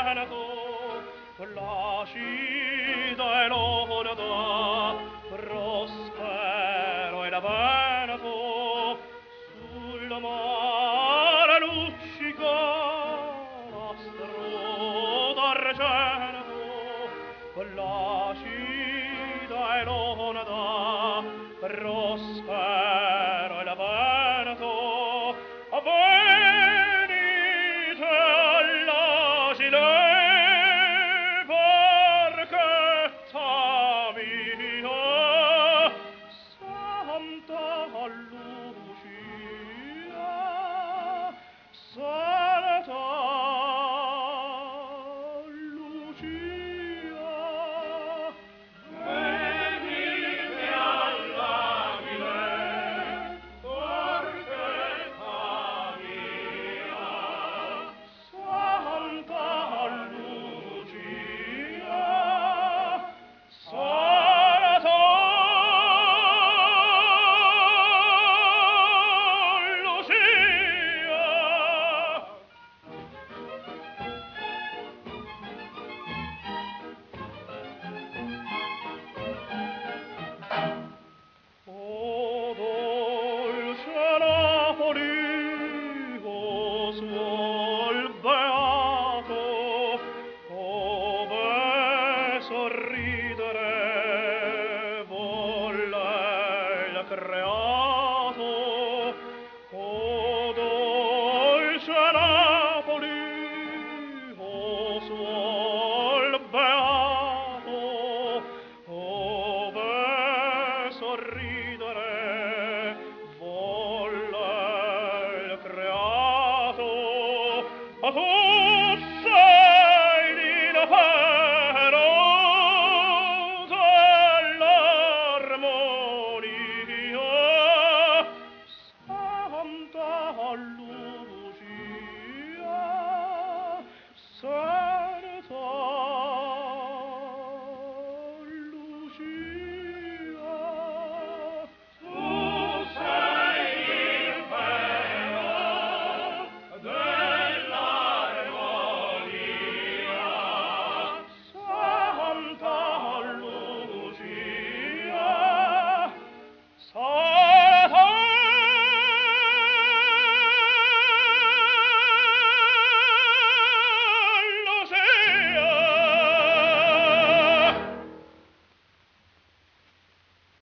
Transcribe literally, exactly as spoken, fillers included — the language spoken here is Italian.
Veneto, Placida e loda, Prospero e la Veneto, sul mare luccica l'astro d'argento, Placida e loda, Prospero e la Veneto, venite all'asile, barchetta mia, Santa Lucia, Santa Lucia. Venite all'asile, barchetta mia, Santa Lucia, Santa O dolce Napoli, o suol beato, ove sorridere volle il creato. O dolce Napoli, o suol beato, ove sorridere volle il creato. Ma tu sei l'impero dell'armonia, Santa Lucia, Santa